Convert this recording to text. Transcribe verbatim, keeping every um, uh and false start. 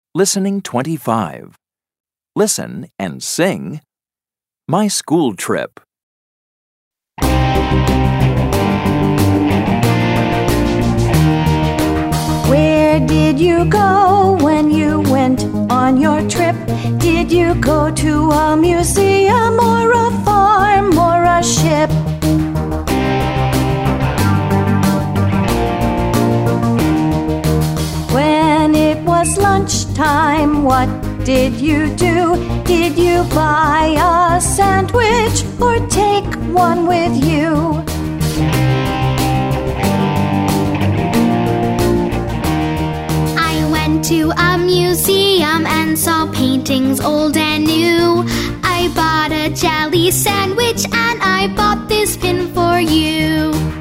Listening twenty-five. Listen and sing. My school trip. Where did you go when you went on your trip? Did you go to a museum or a farm or a ship? When it was lunchtime, what did you do? Did you buy a sandwich or take one with you? To a museum and saw paintings old and new. I bought a jelly sandwich and I bought this pin for you.